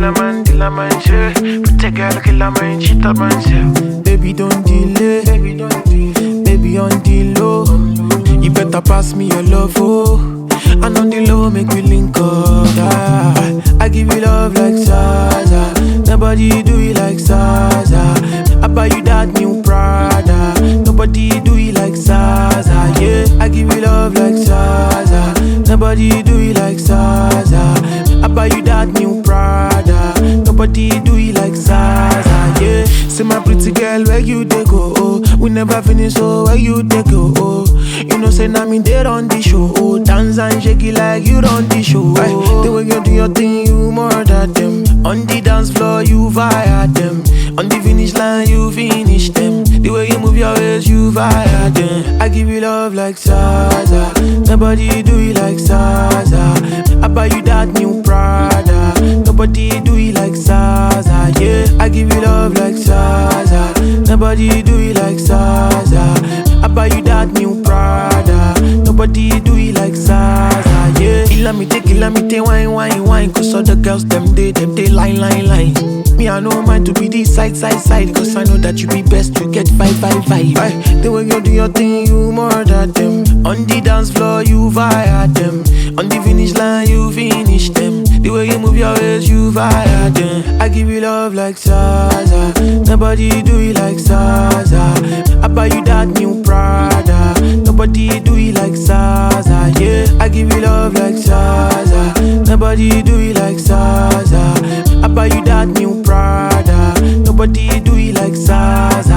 killer man, shit. Protect girl, killer man, cheat up myself. Baby, don't delay. Baby, on the low. You better pass me your love, oh. And on the low, make we link up. Yeah. I give you love like Zaza. Nobody do it like Zaza. I buy you that new Prada. Nobody do it like Zaza. Yeah, I give you love like Zaza. Nobody do it like Zaza. I buy you that new Prada. Nobody do it like Zaza. Yeah, say my pretty girl, where you dey go? Oh, we never finish, so where you dey go? Oh, you know say now me there on the show. Oh, dance and shake it like you run the show. Oh, the way you do your thing, you more than them. On the dance floor, you fire them. On the finish line, you finish them. The way you move your waist, you fire them. I give you love like Zaza. Nobody do it like Zaza. I buy you that new Prada. Nobody do it like Zaza. Yeah, I give you love like Zaza. Nobody do it like Zaza. I buy you that new Prada. Nobody do it like Zaza. Yeah, kill me, wine. Cause all the girls, them they line. Me, I know mine to be the side. Cause I know that you be best to get 5. The way you do your thing, you more than them. On the dance floor, you fire them. On the finish line, you finish them. The way you move your waist, you fire them. I give you love like Zaza. Nobody do it like Zaza. I buy you that new Prada. Nobody do it like Zaza. Yeah, I give you love like Zaza. Nobody do it like Zaza. I buy you that new Prada. Nobody do it like Zaza.